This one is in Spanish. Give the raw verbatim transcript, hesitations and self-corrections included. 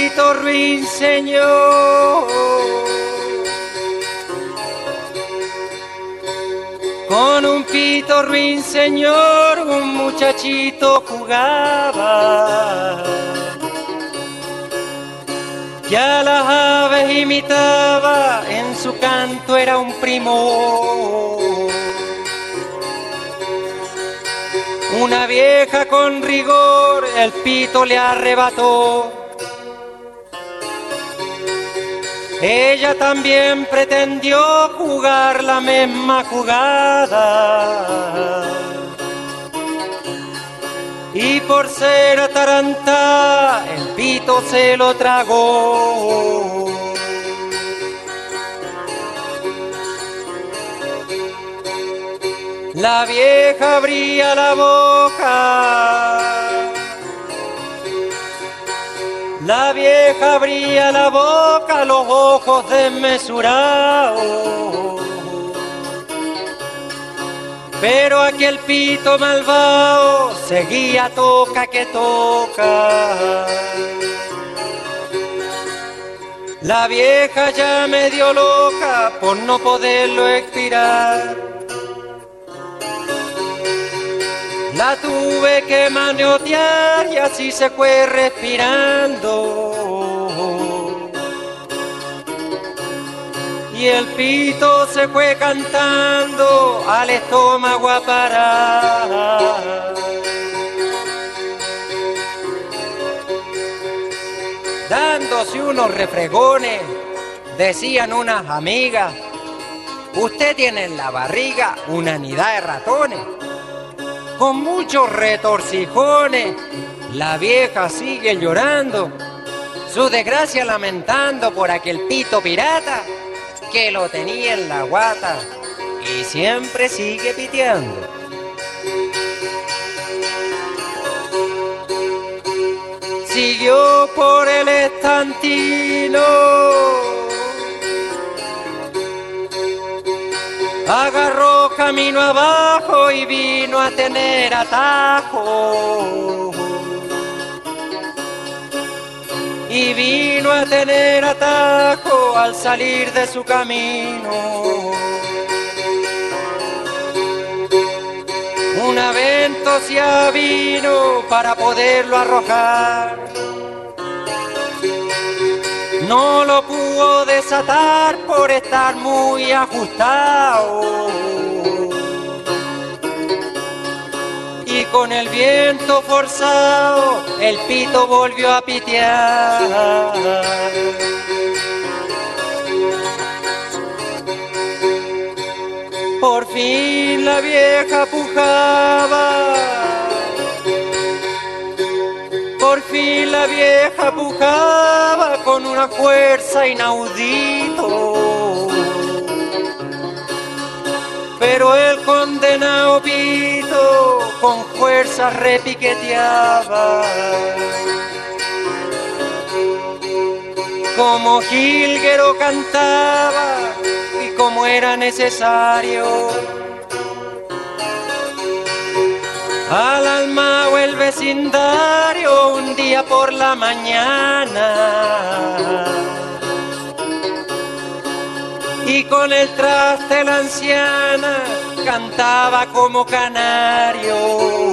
pito ruiseñor, con un pito ruiseñor un muchachito jugaba, ya las aves imitaba, en su canto era un primor. Una vieja con rigor el pito le arrebató. Ella también pretendió jugar la misma jugada, y por ser atarantada el pito se lo tragó. La vieja abría la boca, la vieja abría la boca, los ojos desmesurados, pero aquel pito malvado seguía toca que toca. La vieja ya medio loca por no poderlo expirar, la tuve que maniotear y así se fue respirando. Y el pito se fue cantando al estómago a parar. Dándose unos refregones, decían unas amigas, usted tiene en la barriga una nidad de ratones. Con muchos retorcijones, la vieja sigue llorando, su desgracia lamentando por aquel pito pirata que lo tenía en la guata y siempre sigue piteando. Siguió por el estantino, agarró camino abajo y vino a tener atajo. Y vino a tener atajo al salir de su camino. Una ventosia vino para poderlo arrojar. No lo pudo desatar por estar muy ajustado. Y con el viento forzado, el pito volvió a pitear. Por fin la vieja pujaba, por fin la vieja pujaba con una fuerza inaudito. Pero el condenado pito con fuerza repiqueteaba. Como jilguero cantaba y como era necesario. Al alma o el vecindario un día por la mañana. Y con el traste la anciana cantaba como canario.